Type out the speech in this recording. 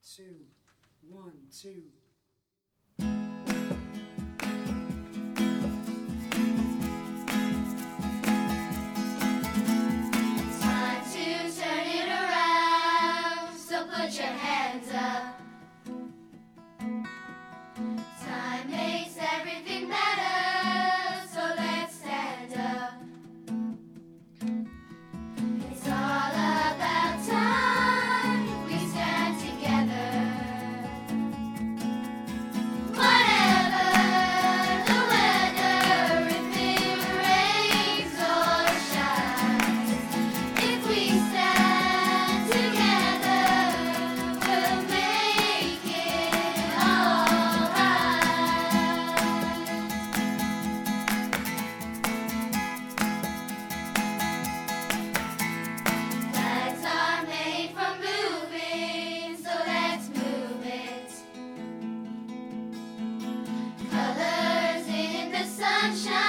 two, 1, 2. Time to turn it around, so put your hands up. Time makes everything better, so let's stand up. It's all about time we stand together. Whatever the weather, if it rains or shines, if we stand together, we'll make it all right. Flags are made for moving, so let's move it. Colors in the sunshine.